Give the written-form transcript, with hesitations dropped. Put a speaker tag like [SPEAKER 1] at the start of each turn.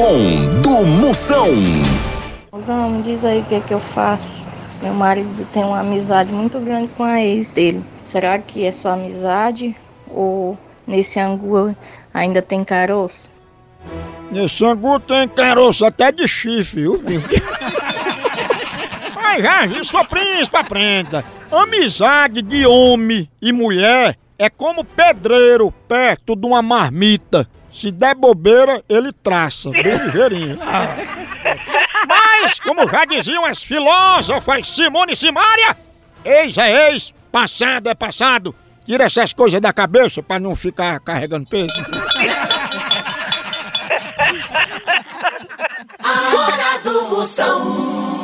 [SPEAKER 1] do Moção.
[SPEAKER 2] Moção, me diz aí o que é que eu faço. Meu marido tem uma amizade muito grande com a ex dele. Será que é só amizade ou nesse angu ainda tem caroço?
[SPEAKER 3] Nesse angu tem caroço até de chifre, viu? Mas já vi, sua príncipe, aprenda. Amizade de homem e mulher é como pedreiro perto de uma marmita. Se der bobeira, ele traça, bem ligeirinho. Mas, como já diziam as filósofas Simone e Simária, ex é ex, passado é passado. Tira essas coisas da cabeça pra não ficar carregando peso.
[SPEAKER 4] A hora do Moção.